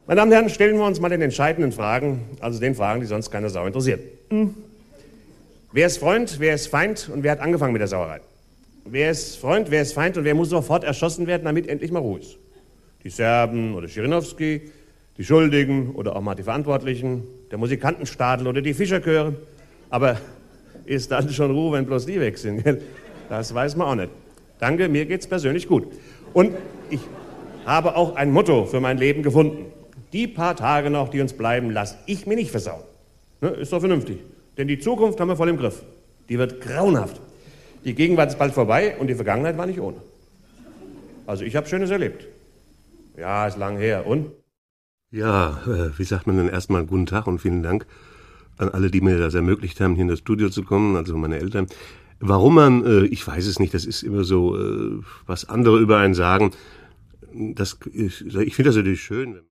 Meine Damen und Herren, stellen wir uns mal den entscheidenden Fragen, also den Fragen, die sonst keine Sau interessiert. Wer ist Freund, wer ist Feind und wer hat angefangen mit der Sauerei? Wer ist Freund, wer ist Feind und wer muss sofort erschossen werden, damit endlich mal Ruhe ist? Die Serben oder Schirinowski, die Schuldigen oder auch mal die Verantwortlichen, der Musikantenstadel oder die Fischerchöre. Aber ist dann schon Ruhe, wenn bloß die weg sind? Gell? Das weiß man auch nicht. Danke, mir geht's persönlich gut. Und ich habe auch ein Motto für mein Leben gefunden. Die paar Tage noch, die uns bleiben, lass ich mir nicht versauen. Ne, ist doch vernünftig. Denn die Zukunft haben wir voll im Griff. Die wird grauenhaft. Die Gegenwart ist bald vorbei und die Vergangenheit war nicht ohne. Also ich habe Schönes erlebt. Ja, ist lang her. Und? Ja, wie sagt man denn erstmal guten Tag und vielen Dank an alle, die mir das ermöglicht haben, hier in das Studio zu kommen, also meine Eltern. Warum man, ich weiß es nicht, das ist immer so, was andere über einen sagen. Ich finde das natürlich schön.